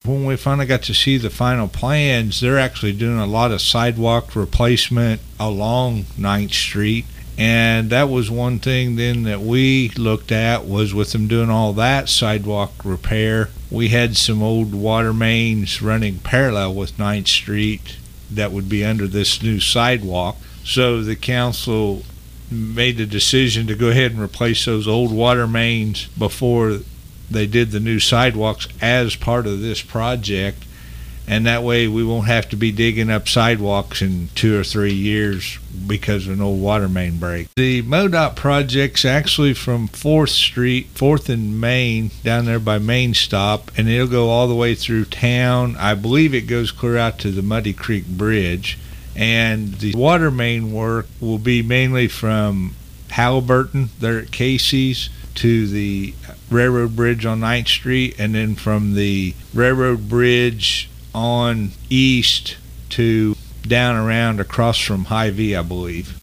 When we finally got to see the final plans, they're actually doing a lot of sidewalk replacement along 9th Street. And that was one thing then that we looked at, was with them doing all that sidewalk repair, we had some old water mains running parallel with 9th Street that would be under this new sidewalk. So the council made the decision to go ahead and replace those old water mains before they did the new sidewalks as part of this project. And that way we won't have to be digging up sidewalks in 2 or 3 years because of an old water main break. The MoDOT project's actually from 4th Street, 4th and Main, down there by Main Stop, and it'll go all the way through town. I believe it goes clear out to the Muddy Creek Bridge. And the water main work will be mainly from Halliburton there at Casey's to the railroad bridge on 9th Street, and then from the railroad bridge on east to down around across from Hy-Vee, I believe.